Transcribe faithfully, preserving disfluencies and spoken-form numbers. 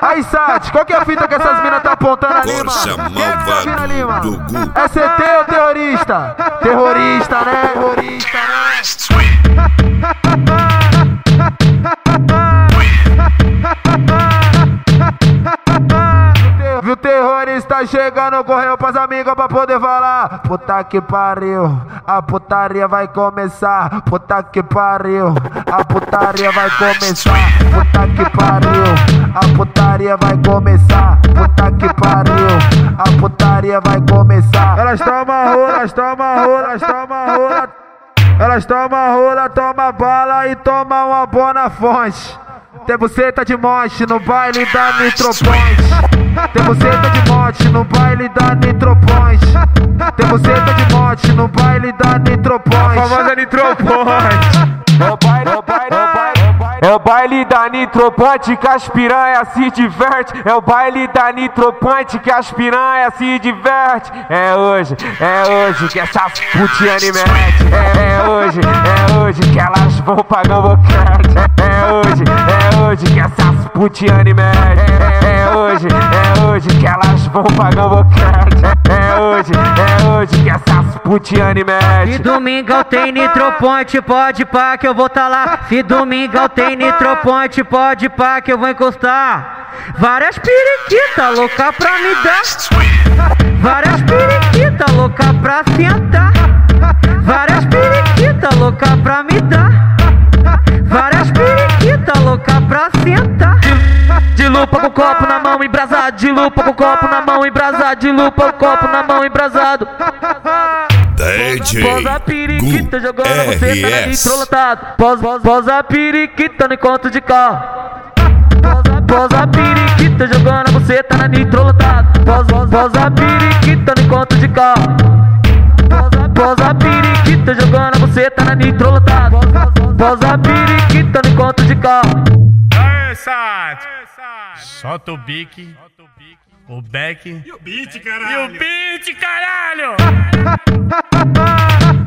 Aí, Sati, qual que é a fita que essas minas tá apontando ali, Corsa mano? Quem é que tá vindo ali, mano? do Gu. É C T ou terrorista? Terrorista, né? Terrorista, né? Viu o terrorista chegando, correu pras amigas pra poder falar. Puta que pariu, a putaria vai começar. Puta que pariu, a putaria vai começar. Puta que pariu, a putaria vai começar. Puta que pariu, a putaria vai começar. Elas tomam rola, elas tomam rola, elas tomam rola. Elas tomam rola, toma bala e toma uma boa na fonte. Tem buceta de morte no baile da Nitroponte. Tem buceta de morte no baile da Nitroponte. Tem buceta de morte no baile da Nitroponte. A famosa Nitroponte. É o baile, é o baile, é o baile, é o baile da Nitroponte que as piranha se diverte. É o baile da Nitroponte que as piranha se diverte. É hoje, é hoje que essas putiane mete. É, é hoje, é hoje que elas vão pagar o boquete. É hoje, é hoje que essas putiane mete. É, é hoje, é hoje que elas vão pagar o boquete. É hoje, é hoje que essas putiane mete. Se domingão tem Nitroponte, pode pá que eu vou tá lá. Se domingão tem Nitroponte, pode pá que eu vou encostar. Várias periquitas louca pra me dar. Várias periquitas louca pra sentar. Várias periquitas louca pra me dar. Várias periquitas louca pra sentar. De lupa com o copo na mão embrasado. De lupa com o copo na mão embrasado. De lupa com o copo na mão embrasado. D J Posa a periquita Gu jogando você tá R S. nitrolotado. Posa, posa a periquita no encontro de carro. Posa, posa a periquita jogando você tá na nitrolotado. Posa, posa a periquita no encontro de carro. Posa, posa a periquita jogando você tá na nitrolotado. Posa a periquita no encontro de carro. Aê, Sati! Solta o bique, o beck E o beat, caralho! e o beat, caralho!